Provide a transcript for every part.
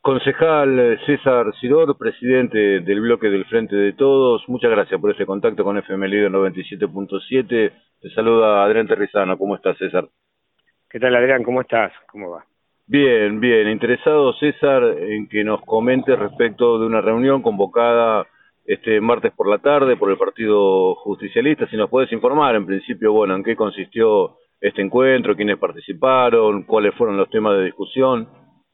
Concejal César Sidor, presidente del bloque del Frente de Todos, muchas gracias por este contacto con FM Líder 97.7. Te saluda Adrián Terrizano. ¿Cómo estás, César? ¿Qué tal, Adrián? ¿Cómo estás? ¿Cómo va? Bien, bien. Interesado, César, en que nos comentes respecto de una reunión convocada este martes por la tarde por el Partido Justicialista. Si nos puedes informar, en principio, bueno, en qué consistió este encuentro, quiénes participaron, cuáles fueron los temas de discusión.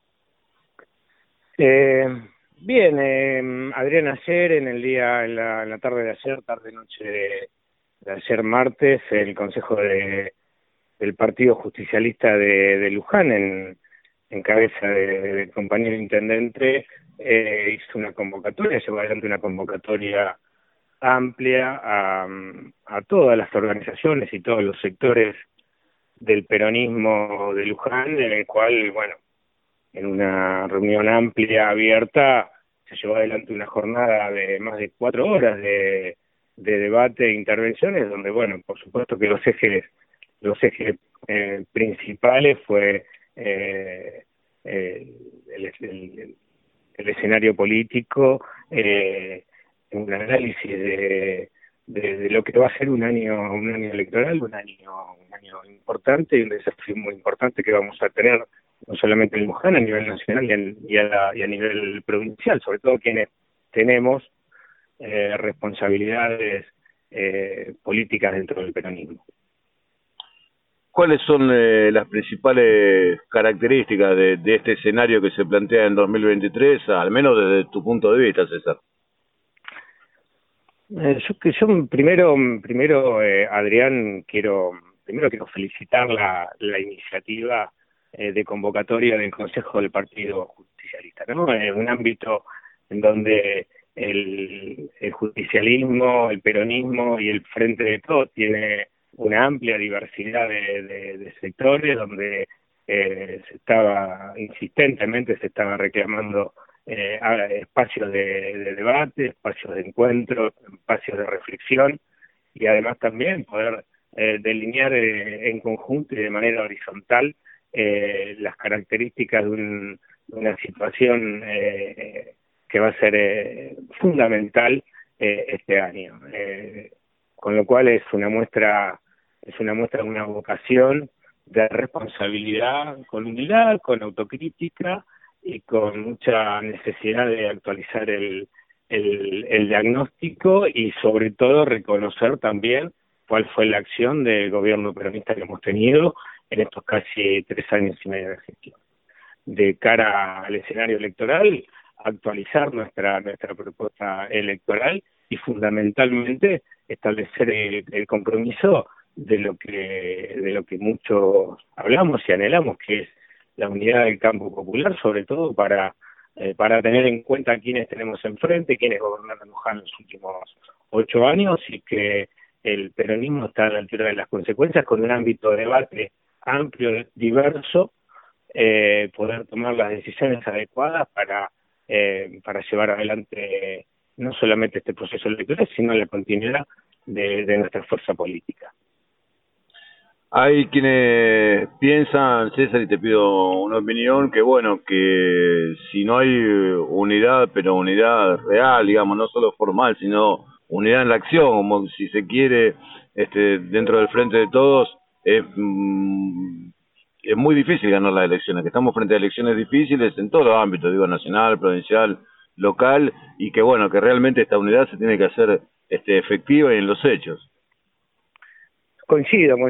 Eh, Bien, Adrián, ayer, en la tarde de ayer, tarde-noche de ayer martes, el Consejo del Partido Justicialista de Luján, en cabeza del compañero intendente, hizo una convocatoria, llevó adelante una convocatoria amplia a todas las organizaciones y todos los sectores del peronismo de Luján, en el cual, bueno, en una reunión amplia, abierta, se llevó adelante una jornada de más de 4 horas de debate e intervenciones, donde, bueno, por supuesto que los ejes principales fue eh, eh, el escenario político, un análisis de lo que va a ser un año electoral, un año importante y un desafío muy importante que vamos a tener no solamente en Luján, a nivel nacional y a nivel provincial, sobre todo quienes tenemos responsabilidades políticas dentro del peronismo. ¿Cuáles son las principales características de este escenario que se plantea en 2023, al menos desde tu punto de vista, César? Yo primero, Adrián, quiero felicitar la iniciativa de convocatoria del Consejo del Partido Justicialista, ¿no? En un ámbito en donde el justicialismo, el peronismo y el Frente de Todos tiene una amplia diversidad de sectores, donde insistentemente se estaba reclamando espacios de debate, espacios de encuentro, espacios de reflexión y además también poder delinear en conjunto y de manera horizontal las características de una situación que va a ser fundamental este año. Con lo cual es una muestra de una vocación de responsabilidad, con humildad, con autocrítica y con mucha necesidad de actualizar el diagnóstico y sobre todo reconocer también cuál fue la acción del gobierno peronista que hemos tenido en estos casi 3 años y medio de gestión. De cara al escenario electoral, actualizar nuestra propuesta electoral y fundamentalmente establecer el compromiso de lo que muchos hablamos y anhelamos, que es la unidad del campo popular, sobre todo para tener en cuenta quiénes tenemos enfrente, quiénes gobernaron Luján en los últimos 8 años y que el peronismo está a la altura de las consecuencias, con un ámbito de debate amplio, diverso, poder tomar las decisiones adecuadas para llevar adelante no solamente este proceso electoral, sino la continuidad de nuestra fuerza política. Hay quienes piensan, César, y te pido una opinión, que bueno, que si no hay unidad, pero unidad real, digamos, no solo formal, sino unidad en la acción, como si se quiere, dentro del Frente de Todos, es muy difícil ganar las elecciones, que estamos frente a elecciones difíciles en todos los ámbitos, digo, nacional, provincial, local, y que bueno, que realmente esta unidad se tiene que hacer efectiva y en los hechos. Coincido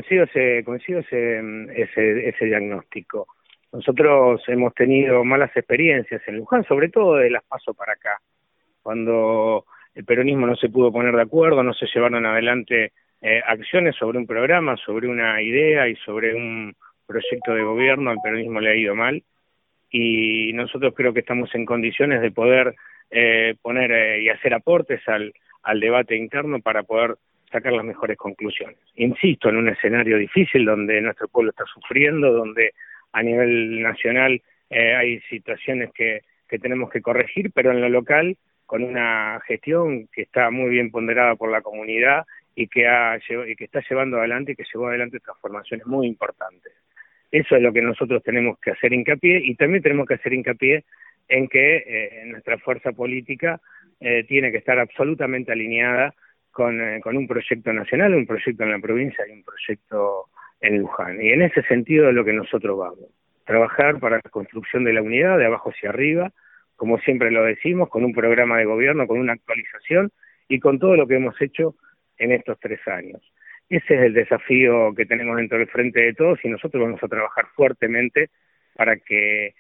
ese diagnóstico. Nosotros hemos tenido malas experiencias en Luján, sobre todo de las PASO para acá, cuando el peronismo no se pudo poner de acuerdo, no se llevaron adelante acciones sobre un programa, sobre una idea y sobre un proyecto de gobierno. Al peronismo le ha ido mal y nosotros creo que estamos en condiciones de poder poner y hacer aportes al debate interno para poder sacar las mejores conclusiones. Insisto, en un escenario difícil donde nuestro pueblo está sufriendo, donde a nivel nacional hay situaciones que tenemos que corregir, pero en lo local con una gestión que está muy bien ponderada por la comunidad y que está llevando adelante y que llevó adelante transformaciones muy importantes. Eso es lo que nosotros tenemos que hacer hincapié, y también tenemos que hacer hincapié en que nuestra fuerza política tiene que estar absolutamente alineada con un proyecto nacional, un proyecto en la provincia y un proyecto en Luján. Y en ese sentido es lo que nosotros vamos. Trabajar para la construcción de la unidad de abajo hacia arriba, como siempre lo decimos, con un programa de gobierno, con una actualización y con todo lo que hemos hecho en estos 3 años. Ese es el desafío que tenemos dentro del Frente de Todos y nosotros vamos a trabajar fuertemente para que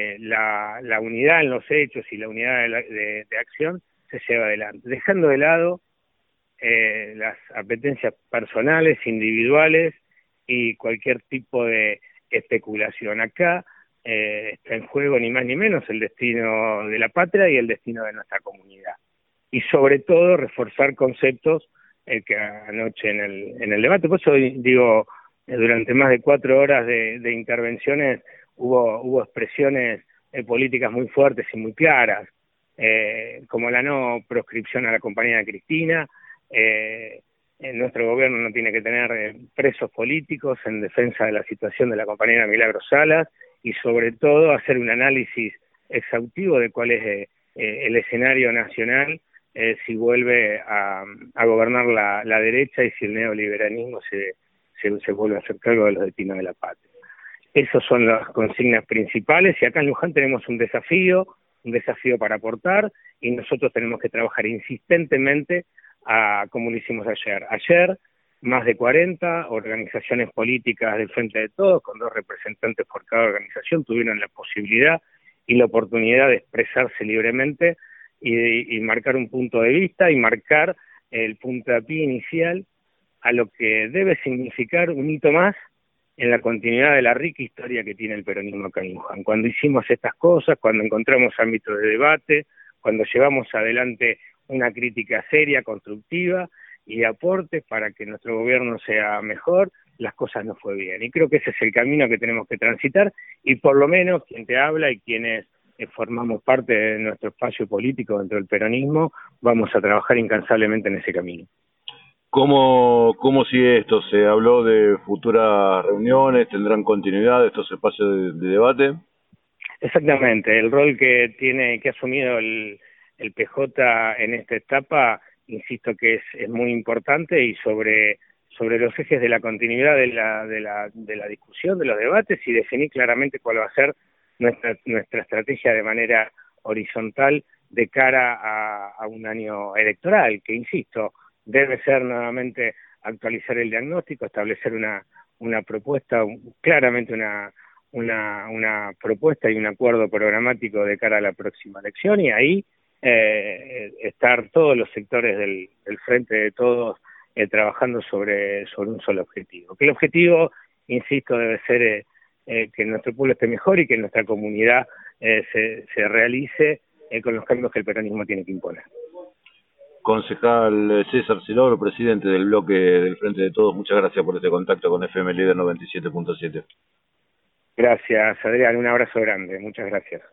la unidad en los hechos y la unidad de acción se lleve adelante, dejando de lado las apetencias personales, individuales y cualquier tipo de especulación. Acá está en juego ni más ni menos el destino de la patria y el destino de nuestra comunidad. Y sobre todo reforzar conceptos que anoche en el debate, por eso digo, durante más de 4 horas de intervenciones hubo expresiones políticas muy fuertes y muy claras, como la no proscripción a la compañera Cristina. Nuestro gobierno no tiene que tener presos políticos en defensa de la situación de la compañera Milagros Salas y sobre todo hacer un análisis exhaustivo de cuál es el escenario nacional si vuelve a gobernar la derecha y si el neoliberalismo se vuelve a hacer cargo de los destinos de la patria. Esas son las consignas principales y acá en Luján tenemos un desafío para aportar y nosotros tenemos que trabajar insistentemente como lo hicimos ayer. Ayer, más de 40 organizaciones políticas del Frente de Todos, con 2 representantes por cada organización, tuvieron la posibilidad y la oportunidad de expresarse libremente y marcar un punto de vista y marcar el puntapié inicial a lo que debe significar un hito más en la continuidad de la rica historia que tiene el peronismo acá en Luján. Cuando hicimos estas cosas, cuando encontramos ámbitos de debate, cuando llevamos adelante una crítica seria, constructiva y de aportes para que nuestro gobierno sea mejor, las cosas no fue bien. Y creo que ese es el camino que tenemos que transitar y por lo menos quien te habla y quienes formamos parte de nuestro espacio político dentro del peronismo, vamos a trabajar incansablemente en ese camino. ¿Cómo sigue esto? ¿Se habló de futuras reuniones? ¿Tendrán continuidad estos espacios de debate? Exactamente, el rol que ha asumido el PJ en esta etapa, insisto que es muy importante y sobre los ejes de la continuidad de la discusión, de los debates y definir claramente cuál va a ser nuestra estrategia de manera horizontal de cara a un año electoral, que insisto, debe ser nuevamente actualizar el diagnóstico, establecer una propuesta, claramente una propuesta y un acuerdo programático de cara a la próxima elección y ahí estar todos los sectores del Frente de Todos trabajando sobre un solo objetivo. Que el objetivo, insisto, debe ser que nuestro pueblo esté mejor y que nuestra comunidad se realice con los cambios que el peronismo tiene que imponer. Concejal César Silor, presidente del bloque del Frente de Todos, muchas gracias por este contacto con FM Líder 97.7. Gracias, Adrián, un abrazo grande, muchas gracias.